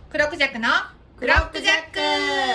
クロクジャクのクロックジャック。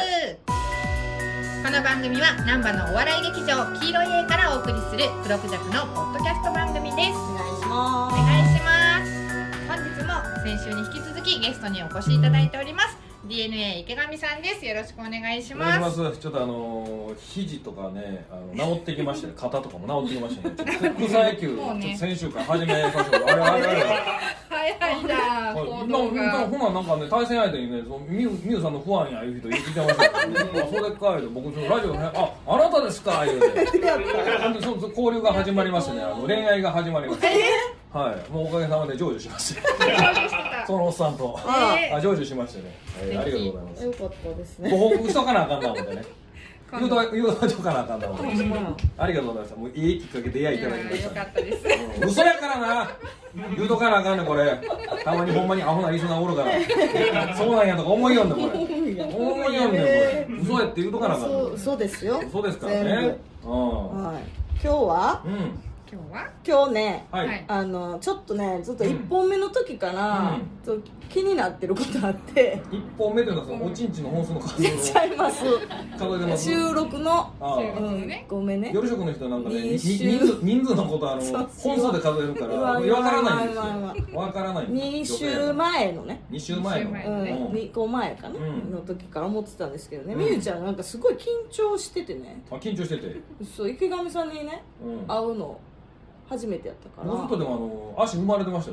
この番組は難波のお笑い劇場黄色い A からお送りするクロクジャクのポッドキャスト番組です。 お願いします。 お願いします。本日も先週に引き続きゲストにお越しいただいております DNA 池上さんです。よろしくお願いします。 お願いします。ちょっと肘とかね治ってきましたね。肩とかも治ってきましたね。ちょっと草野球、ちょっと先週から始めさせてあれ早いな行動が。 ほななんかね対戦相手にねミュウさんのファンやいう人言ってましたけど、ね、それかいで僕そのラジオねあなたですか言うてでその交流が始まりましてね恋愛が始まりまして、はい、もうおかげさまで成就しましたそのおっさんと成就しましてね、ありがとうございます。 よかったですね。 もう嘘かなあかんな思ってね言うとかなあかんな思ってありがとうございました。もういいきっかけ出会いいただきました。 よかったです。 嘘やからな言うとかなあかんねこれ。たまにほんまにアホなリスナーおるからそうなんやとか思いよんねこれ思いよんねこれ嘘やって言うとかなあかんね。 そうですよ。 嘘ですからね。 はい。今日は今日ね、 はい、 ちょっとねずっと1本目の時からちょっと気になってることあって、 1本目というのはそのおちんちんの本数の数をちゃいます数えてます。 収録のごめんね夜食の人なんかね人数のこと本数で数えるから分からないんですよ。分からない 2週前のね 2週前の 2個前かなの時から思ってたんですけどね、みゆちゃんなんかすごい緊張しててね。 緊張しててそう池上さんにね会うの初めてやったから。 もうずっとでも足生まれてましたよ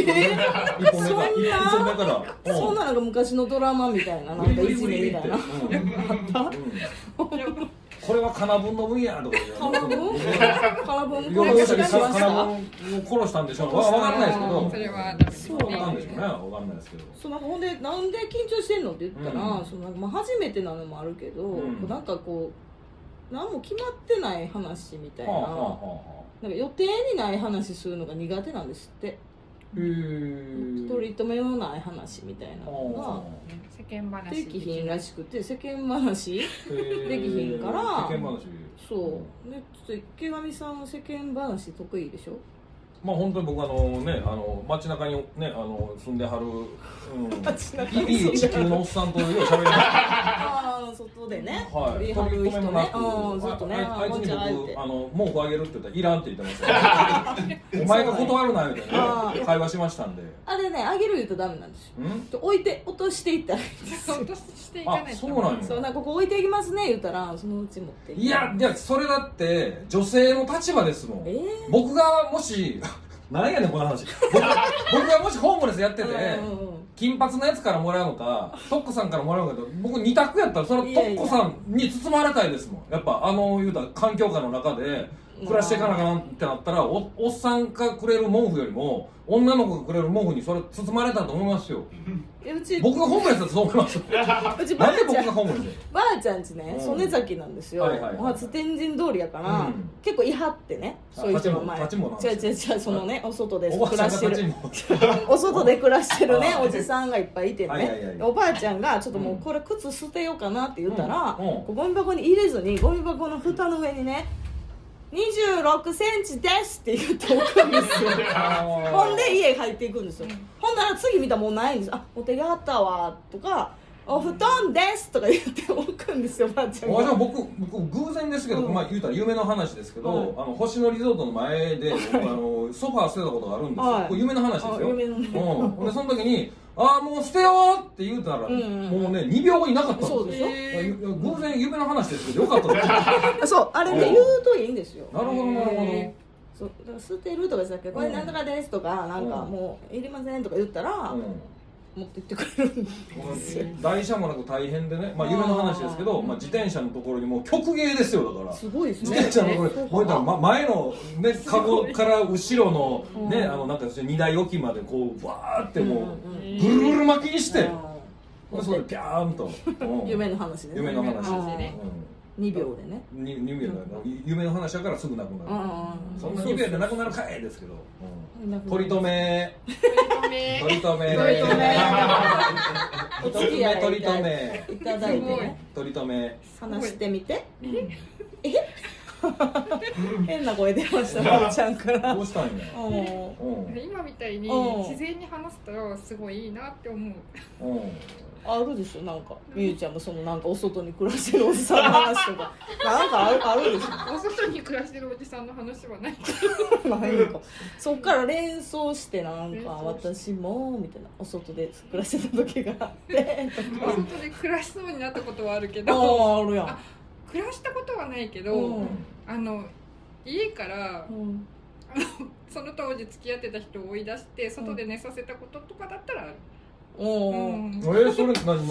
1本目からそんななんか昔のドラマみたいななんかいじめみたいなあった。 これはカナブンの分やとかカナブン殺したんでしょう。分かんないですけどそれはそうなんでしょうね。分かんないですけどそうなんかほんでなんで緊張してんのって言ったらそのなんか初めてなのもあるけどなんかこう何も決まってない話みたいななんか予定にない話するのが苦手なんですって。取り留めのない話みたいなのが世間話できひんらしくて、世間話できひんからそうでちょっと池上さんは世間話得意でしょ。 まあ本当に僕街中にね住んではるいい地球のおっさんとよう喋りました外でね取り留めもなくずっとねあいつに僕毛布あげるって言ったらいらんって言ってましたお前が断るなみたいな会話しましたんで。あれねあげる言うとダメなんですよ。落としていったらいいんですよ。 落としていかないと。 そうなんや。 そうなんかここ置いていきますね言ったらそのうち持っていやそれだって女性の立場ですもん。僕がもし何やねんこの話僕がもしホームレスやってて金髪のやつからもらうのかトッコさんからもらうのか僕2択やったらそのトッコさんに包まれたいですもん。やっぱ言うたら環境下の中で暮らしていかなきゃなってなったら おっさんがくれる毛布よりも女の子がくれる毛布にそれ包まれたと思いますよ。僕がホームレスだとそう思いますよ。なんで僕がホームレスでばあちゃんちね曽根崎なんですよ。初天神通りやから結構いはってねそういう人の前違うそのねお外で暮らしてるお外で暮らしてるねおじさんがいっぱいいてねおばあちゃんがちょっともうこれ靴捨てようかなって言ったらゴミ箱に入れずにゴミ箱の蓋の上にね26センチですって言っておくんですよほんで家入っていくんですよ。ほんなら次見たらもうないんです。お手があったわとかお布団ですとか言っておくんですよばあちゃんが。 僕偶然ですけど言うたら夢の話ですけど星野リゾートの前でソファー捨てたことがあるんですよ。これ夢の話ですよ。でその時にもう捨てようって言うたらもうね2秒後になかったんですよ。そうでしょ。偶然夢の話ですけどよかったですそうあれね言うといいんですよ。 なるほどなるほど。 そうだから捨てるとかじゃなくてこれなんとかですとかなんかもういりませんとか言ったら持ってってくれるんですよ。 台車もなく大変でね夢の話ですけど自転車のところにもう極芸ですよ。だからすごいですね。 自転車のところに前のねカゴから後ろのねなんか荷台置きまでこうバーってもうぐるぐる巻きにしてそれピャーンと夢の話で夢の話 2秒でね 2秒で夢の話だからすぐなくなる。そんな2秒でなくなるかいですけど取り留めいただいてね取り留め話してみて変な声出ましたばあちゃんから。 どうしたんや。 今みたいに自然に話すとすごいいいなって思う。 あるでしょ、なんかみゆちゃんもそのなんかお外に暮らしてるおじさんの話とかなんかあるでしょ。 お外に暮らしてるおじさんの話はないけどないのか、そっから連想してなんか私もみたいなお外で暮らしてた時があってお外で暮らしそうになったことはあるけど、 あるやん。 暮らしたことはないけど、家から、その当時付き合ってた人を追い出して外で寝させたこととかだったらある。 それ何それなんか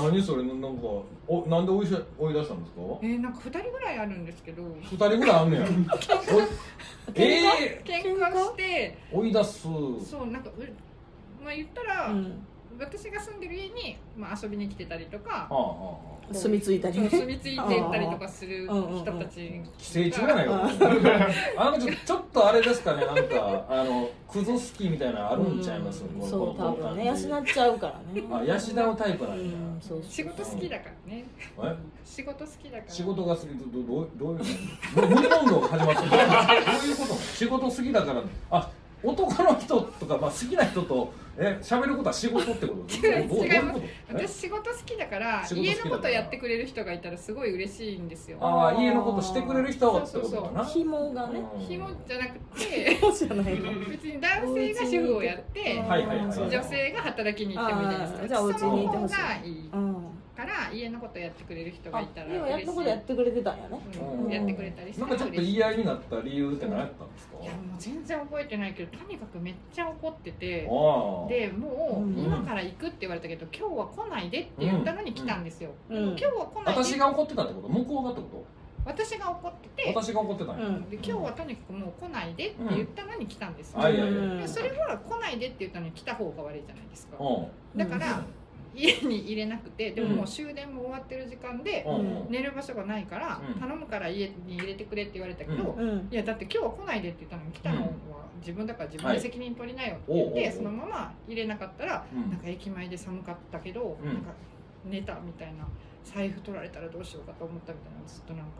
なんで追い出したんですか？ なんか2人ぐらいあるんですけど。 2人ぐらいあんねや。喧嘩して追い出す。 そうなんかまあ言ったら、私が住んでる家に遊びに来てたりとか、 住み着いたり住み着いてったりとかする人たち。 寄生虫じゃないか。ちょっとあれですかね、なんかクズ好きみたいなのあるんちゃいます？ そう多分ね、養っちゃうからね。 養うタイプなんや。 仕事好きだからね。仕事好きだから。 仕事が好き、どういう無理問答が始まってる。どういうこと？仕事好きだから。男の人とか、好きな人と喋ることは仕事ってこと？ 違います。私仕事好きだから家のことやってくれる人がいたらすごい嬉しいんですよ。 家のことしてくれる人ってことかな。 紐がね。 紐じゃなくて別に男性が主婦をやって女性が働きに行ってもいいじゃないですか。 じゃあお家にいてほしい。 から家のことやってくれる人がいたらやっとことやってくれてたんやね。 やってくれたりして。 なんかちょっと言い合いになった理由って何やったんですか？ いやもう全然覚えてないけど、とにかくめっちゃ怒ってて、でもう今から行くって言われたけど今日は来ないでって言ったのに来たんですよ。今日は来ないで。 私が怒ってたってこと？向こうがってこと？ 私が怒ってて、 私が怒ってたんや。 で今日はとにかくもう来ないでって言ったのに来たんですよ。それは来ないでって言ったのに来た方が悪いじゃないですか。だから家に入れなくて、でももう終電も終わってる時間で寝る場所がないから頼むから家に入れてくれって言われたけど、いやだって今日は来ないでって言ったのに来たのは自分だから自分で責任取りなよって言ってそのまま入れなかったら、なんか駅前で寒かったけどなんか寝たみたいな、財布取られたらどうしようかと思ったみたいな、ずっとなんか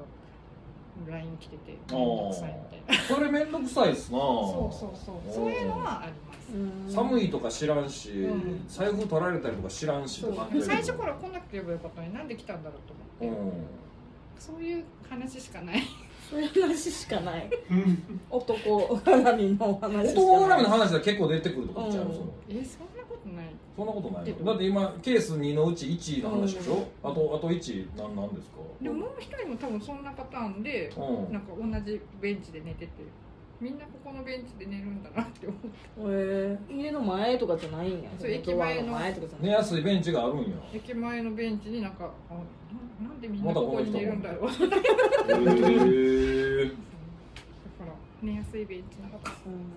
LINE 来ててめんどくさいみたいな。 それめんどくさいっすな。 そういうのはあります。 寒いとか知らんし、財布取られたりとか知らんし。 最初から来なければよかったのになんで来たんだろうと思って、そういう話しかない。 そういう話しかない。男絡みの話。 男絡みの話は結構出てくるとこっちゃう。 そんなことない。 そんなことない。だって今ケース2のうち1の話でしょ。あと1なんですか。 でももう一人も多分そんなパターンで、なんか同じベンチで寝てて、みんなここのベンチで寝るんだなって思って。 家の前とかじゃないんや。 そう駅前の寝やすいベンチがあるんや。 駅前のベンチになんかなんでみんなここに寝るんだろう。だから寝やすいベンチなのか。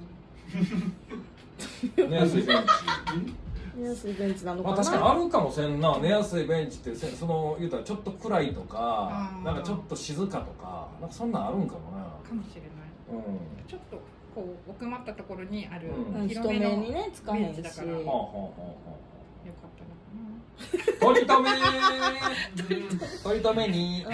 寝やすいベンチ。 寝やすいベンチなのかな。 確かにあるかもしれんな。寝やすいベンチってその言うたらちょっと暗いとか、なんかちょっと静かとか、なんかそんなんあるんかもな。 かもしれない。ちょっとこう奥まったところにある広めのベンチだからよかったのかな。 取り留めに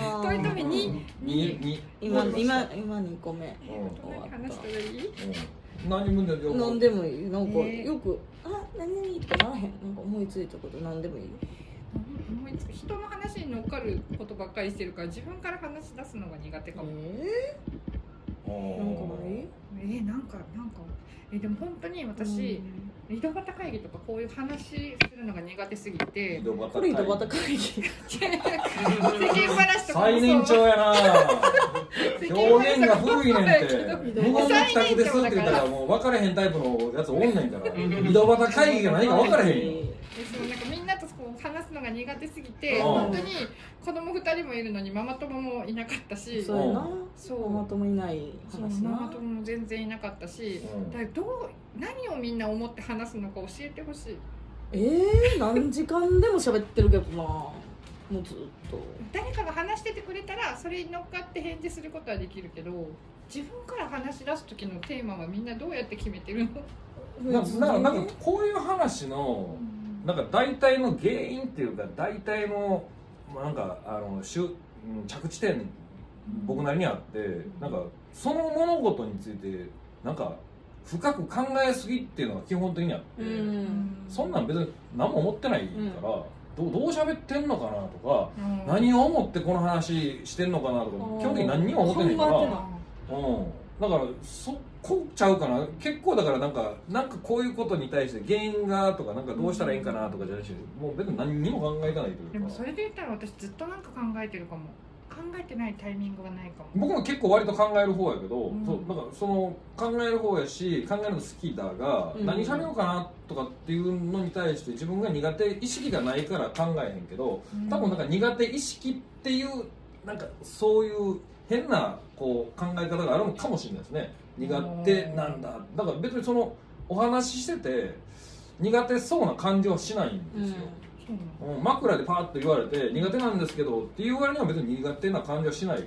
今2個目。 話したらいい？ 何でもいい。なんかよく何ってならへん。なんか思いついたこと何でもいい。 人の話に乗っかることばっかりしてるから自分から話し出すのが苦手かも。でも本当に私井戸端会議とかこういう話するのが苦手すぎて。 これ井戸端会議。 世間話とか最年長やな。表現が古いねんって。無言の帰宅ですって言ったらもう分かれへんタイプのやつおんねんから。井戸端会議が何か分からへんよ。 なんかみんなとこう話すのが苦手すぎて、本当に子供2人もいるのにママ友もいなかったし、 そうやな。ママ友いない話な。 ママ友も全然いなかったし、だから何をみんな思って話すのか教えてほしい。 何時間でも喋ってるけどな。もうずっと誰かが話しててくれたらそれに乗っかって返事することはできるけど、自分から話し出す時のテーマはみんなどうやって決めてるの？ なんかこういう話のなんか大体の原因っていうか大体のなんか着地点僕なりにあって、なんかその物事についてなんか深く考えすぎっていうのが基本的にあって、そんなん別に何も思ってないから、 どう喋ってんのかなとか、何を思ってこの話してんのかなとか基本的に何にも思ってないから、だからそこちゃうかな。結構だからなんかこういうことに対して原因がとかなんかどうしたらいいんかなとかじゃないし、もう別に何にも考えてないというか。 でもそれで言ったら私ずっとなんか考えてるかも。考えてないタイミングがないかも。 僕も結構割と考える方やけど、だからその考える方やし考えるの好きだが、何喋ろうかなとかっていうのに対して自分が苦手意識がないから考えへんけど、多分なんか苦手意識っていうなんかそういう変なこう考え方があるのかもしれないですね。苦手なんだ。だから別にそのお話ししてて苦手そうな感じはしないんですよ。枕でパーッと言われて苦手なんですけどっていう割には別に苦手な感じはしないから。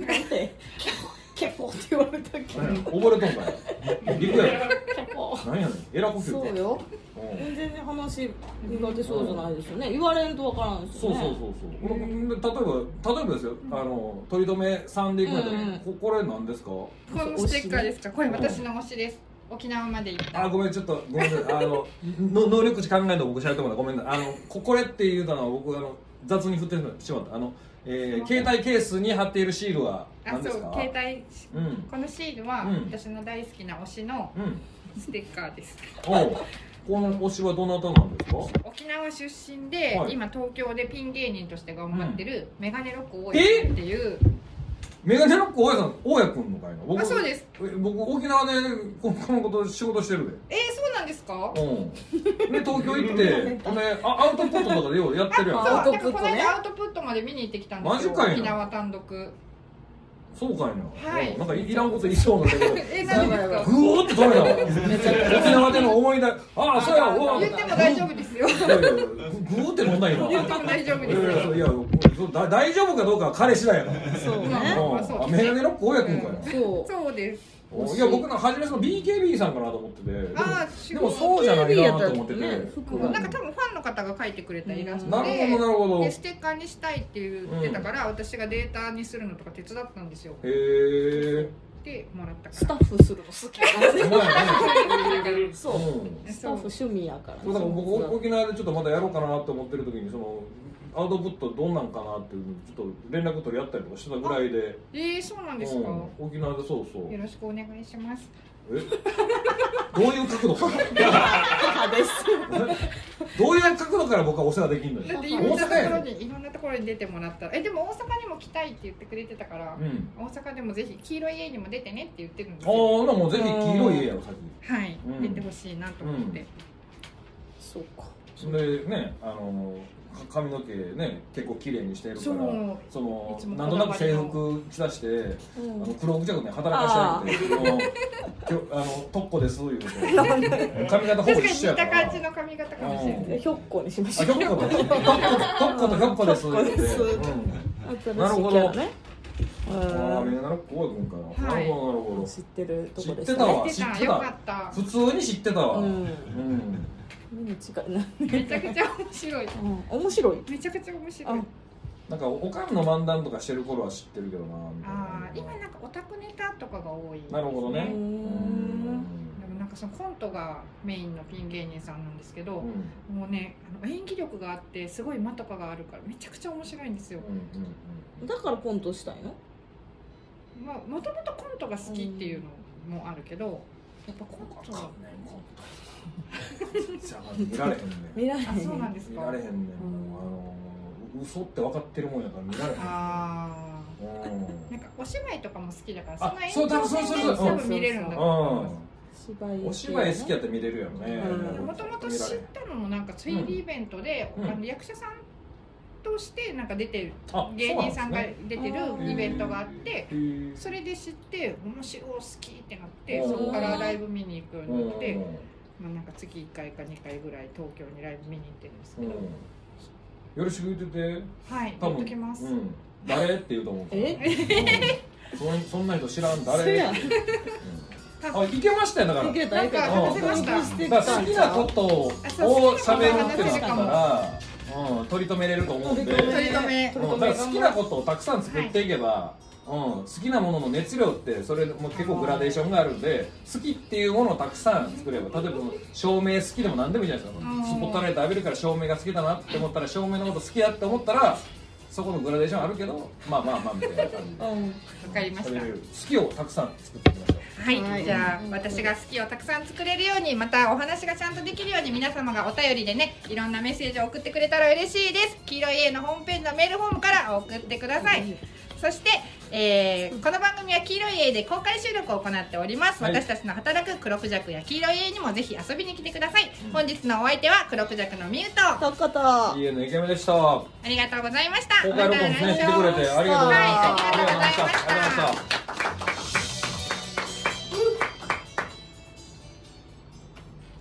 なんでケポって言われたっけ。 溺れとんかい。陸やろ。何やねん。エラ呼吸か。 そうよ。全然話苦手そうじゃないですよね。言われんとわからんですよね。 そう。例えばですよ。取り留め3でいくんやったらこれ何ですか。 このステッカーですか。これ私の推しです。沖縄まで行った。 ごめんちょっとごめんなさい。能力値考えるの僕しゃべってもらったごめんなさい。これっていうのは僕雑に振ってしまった。携帯ケースに貼っているシールは何ですか。 携帯、このシールは私の大好きな推しのステッカーです。 この推しはどなたなんですか。 沖縄出身で、今東京でピン芸人として頑張ってるメガネロック大家っていう。 メガネロック大家さん、大家くんのかいな。 僕そうです。 僕沖縄でこのこと仕事してるで。 そうなんですか。 で東京行ってアウトプットとかでようやってるやん。 アウトプットね。アウトプットまで見に行ってきたんですよ。沖縄単独。 そうかいな。なんかいらんこと言いそうなんだけど。 何ですか。 ぐーって止めたわ。沖縄での思い出。そうや。 言っても大丈夫ですよ。ぐーって飲んだ今。 言っても大丈夫ですよ。 いや大丈夫かどうかは彼次第やから。 そうね。 メガネロック大家くんかよ。 そうです。 いや僕の初めその BKB さんかなと思ってて、でもそうじゃないなと思ってて、 なんか多分ファンの方が描いてくれたイラストで、 なるほど。 でステッカーにしたいって言ってたから、私がデータにするのとか手伝ったんですよ。 へえ。 でもらったから。 スタッフするの好きだね。そう。スタッフ趣味やから。 そうだから僕沖縄でちょっとまだやろうかなと思ってる時にそのアウトプットどんなんかなっていうのちょっと連絡取り合ったりとかしてたぐらいで。 そうなんですか。 沖縄でそう。 よろしくお願いします。 どういう角度から？どういう角度から僕はお世話できるのよ。 だっていろんなところに出てもらったら、でも大阪にも来たいって言ってくれてたから、大阪でもぜひ黄色い家にも出てねって言ってるんですよ。 もうぜひ黄色い家やろ先。 はい、出てほしいなと思って。 そうか。 それでね髪の毛ね結構綺麗にしてるからそのなんとなく制服着さして黒ぐちゃぐちゃ働かしてあげて特攻です言うて髪型ほぼ一緒やから確かに似た感じの髪型かもしれない。 ひょっこにしましょう。 特攻とひょっこです言うて。なるほど。メガネロック大家くんかな。なるほど。 知ってるとこで知ってたわ。知ってた。普通に知ってたわ。 めちゃくちゃ面白い。 面白い。 めちゃくちゃ面白い。 なんかおかんの漫談とかしてる頃は知ってるけどな。 今なんかオタクネタとかが多い。 なるほどね。でもなんかそのコントがメインのピン芸人さんなんですけど、もうね演技力があってすごい間とかがあるからめちゃくちゃ面白いんですよ。 だからコントしたいの？ もともとコントが好きっていうのもあるけど、やっぱコントは見られへんね。 見られへん。 そうなんですか。 見られへんね。嘘って分かってるもんやから見られへん。 なんかお芝居とかも好きだから、 そう多分見れるんだと思います。 お芝居好きやったら見れるやろね。 もともと知ったのもなんか推理イベントで役者さんとしてなんか出てる芸人さんが出てるイベントがあって、それで知って面白い好きってなって、そこからライブ見に行くようになって、なんか月1回か2回ぐらい東京にライブ見に行ってるんですけど、 よろしく言ってて。 はい、言っときます。 誰って言うと思う。そんな人知らん誰。いけましたよだから。 なんか話せました。 好きなことを喋るってなったら取り留めれると思うんで。好きなことをたくさん作っていけば好きなものの熱量ってそれも結構グラデーションがあるんで、好きっていうものをたくさん作れば、例えば照明好きでも何でもいいじゃないですか。スポットライト浴びるから照明が好きだなって思ったら、照明のこと好きやって思ったらそこのグラデーションあるけど、まあみたいな感じで、 わかりました。好きをたくさん作っていきましょう。 はい、じゃあ私が好きをたくさん作れるように、またお話がちゃんとできるように、皆様がお便りでね、いろんなメッセージを送ってくれたら嬉しいです。黄色い A のホームページのメールフォームから送ってください。そして、この番組は黄色い A で公開収録を行っております、はい、私たちの働く黒クジャクや黄色い A にもぜひ遊びに来てください、本日のお相手は黒クジャクのミュウとトッコと家のイケメンでした。 ありがとうございました。 公開録音ね、してくれてありがとうございました。 はい、ありがとうございました。